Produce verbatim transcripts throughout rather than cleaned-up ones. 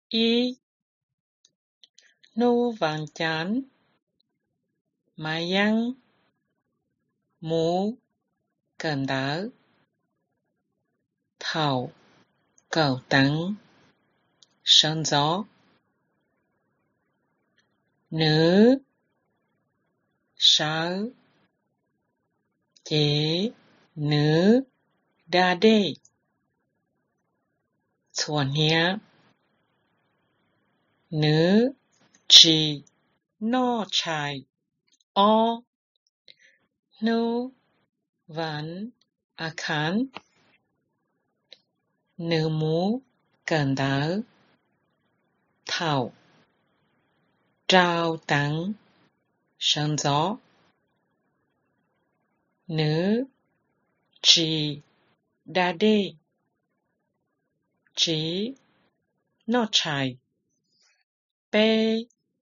y nu vàng chán mà yang mũ cần đỡ thảo cầu tắng sơn gió nữ sáu chế nữ đa đê chuẩn hiệp nữ chỉ no chai o nu vẫn a khán nữ mũ cần đỡ thảo trao tắng sơn gió nữ chỉ đa đê chỉ no chai bê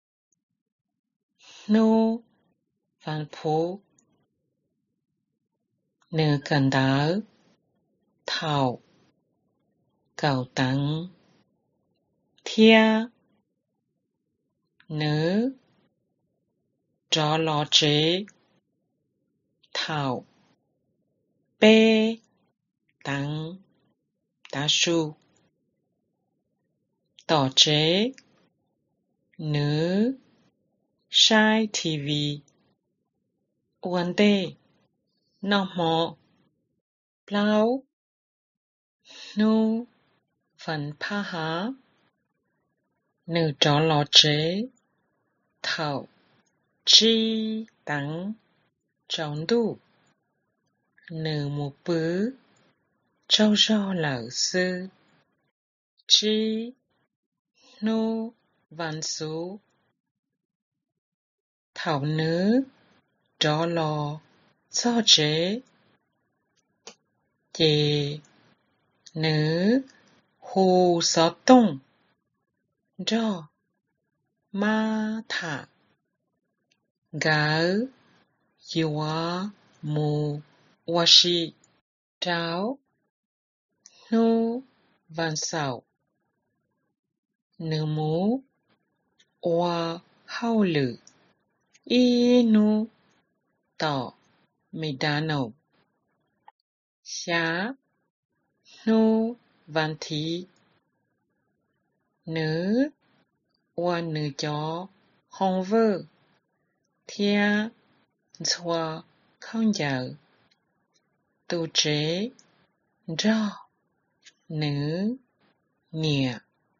nu văn phú nữ cần đỡ thảo cầu tắng thia nữ trò lò chế thảo bê tắng tá su tỏ chế nữ sai tv uan tê nọ mọ plau nu phần pa há nữ trò lò chế thảo chi tắng trọng đủ nữ một bứ châu do lở sư chi nu văn số thảo nữ trò lò cho chế chế nữ hù sở tông do ma thả gỡ yua mù wa shi tráo nu văn sảo nữ mũ wa hao lử y nu tỏ mì đá nổ xá nu văn thí nữ wa nữ chó hong vơ thia chua không giờ tu chế do nữ nhẹ